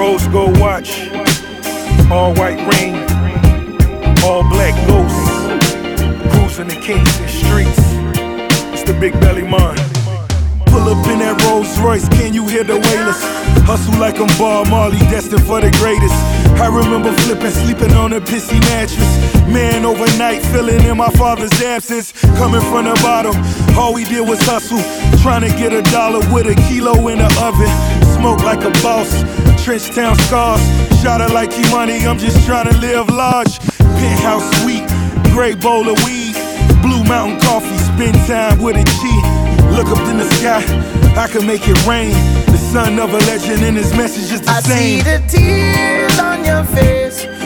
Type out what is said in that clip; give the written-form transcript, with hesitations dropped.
Rose gold watch, all white ring, all black ghosts, cruising the Kingston streets. It's the Big Belly Man. Pull up in that Rolls Royce, can you hear the wailers? Hustle like I'm Bob Marley, destined for the greatest. I remember flipping, sleeping on a pissy mattress. Man, overnight, filling in my father's absence. Coming from the bottom, all we did was hustle. Trying to get $1 with a kilo in the oven. Smoke like a boss, trench town scars. Shot it like Kimani, I'm just trying to live large. Penthouse suite, great bowl of weed. Blue Mountain coffee, spend time with a G. Look up in the sky, I can make it rain. The son of a legend and his message is the same. I see the tears on your face